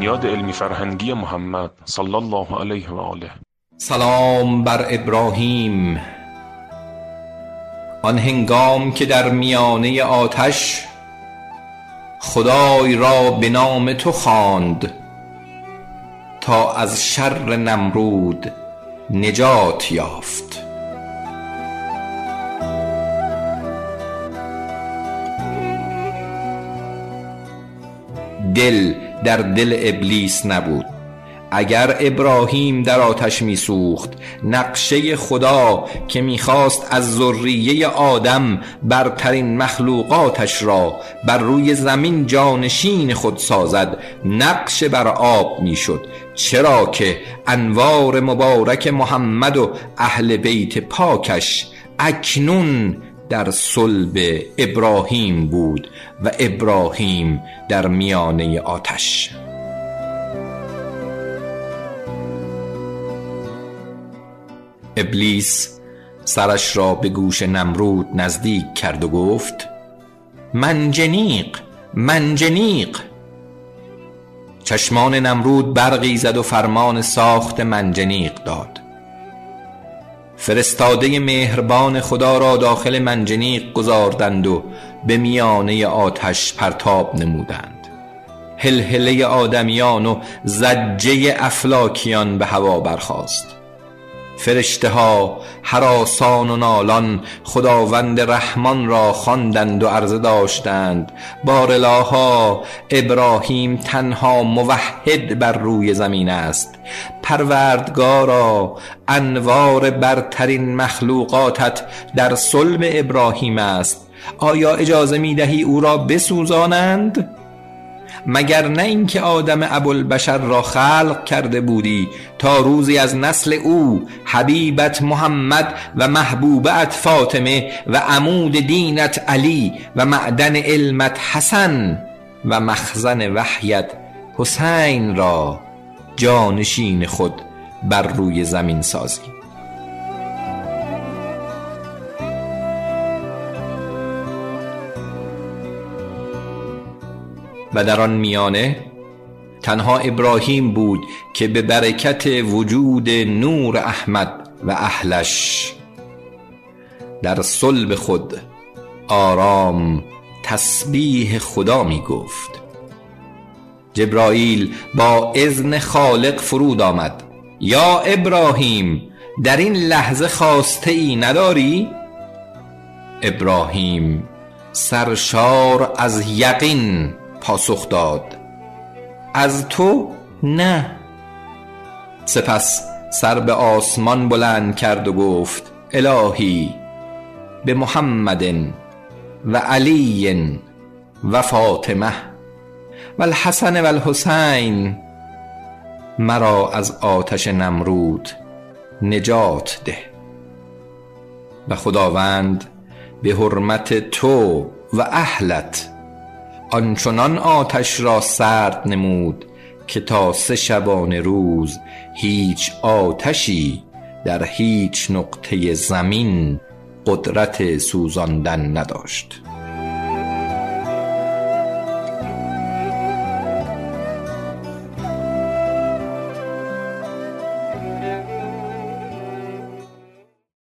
بنیاد علمی فرهنگی محمد صلی الله علیه و آله. سلام بر ابراهیم، آن هنگام که در میانه آتش خدای را به نام تو خواند تا از شر نمرود نجات یافت. دل در دل ابلیس نبود. اگر ابراهیم در آتش میسوخت، نقشه خدا که میخواست از ذریه آدم برترین مخلوقاتش را بر روی زمین جانشین خود سازد، نقش بر آب میشد، چرا که انوار مبارک محمد و اهل بیت پاکش اکنون در صلب ابراهیم بود و ابراهیم در میانه آتش. ابلیس سرش را به گوش نمرود نزدیک کرد و گفت: منجنیق منجنیق. چشمان نمرود برقی زد و فرمان ساخت منجنیق داد. فرستاده مهربان خدا را داخل منجنیق گذاردند و به میانه آتش پرتاب نمودند. هلهله آدمیان و زجه افلاکیان به هوا برخاست. فرشته ها هراسان و نالان خداوند رحمان را خواندند و عرضه داشتند: بارالها، ابراهیم تنها موحد بر روی زمین است. پروردگارا، انوار برترین مخلوقاتت در صلب ابراهیم است. آیا اجازه می دهی او را بسوزانند؟ مگر نه اینکه آدم ابوالبشر را خلق کرده بودی تا روزی از نسل او حبیبت محمد و محبوبت فاطمه و عمود دینت علی و معدن علمت حسن و مخزن وحیت حسین را جانشین خود بر روی زمین سازی. و در آن میانه تنها ابراهیم بود که به برکت وجود نور احمد و اهلش در صلب خود آرام تسبیح خدا می گفت. جبرائیل با اذن خالق فرود آمد: یا ابراهیم، در این لحظه خواسته ای نداری؟ ابراهیم سرشار از یقین پاسخ داد: از تو نه. سپس سر به آسمان بلند کرد و گفت: الهی، به محمد و علی و فاطمه و الحسن و الحسین مرا از آتش نمرود نجات ده. و خداوند به حرمت تو و اهلت آنچنان آتش را سرد نمود که تا 3 شبانه روز هیچ آتشی در هیچ نقطه زمین قدرت سوزاندن نداشت.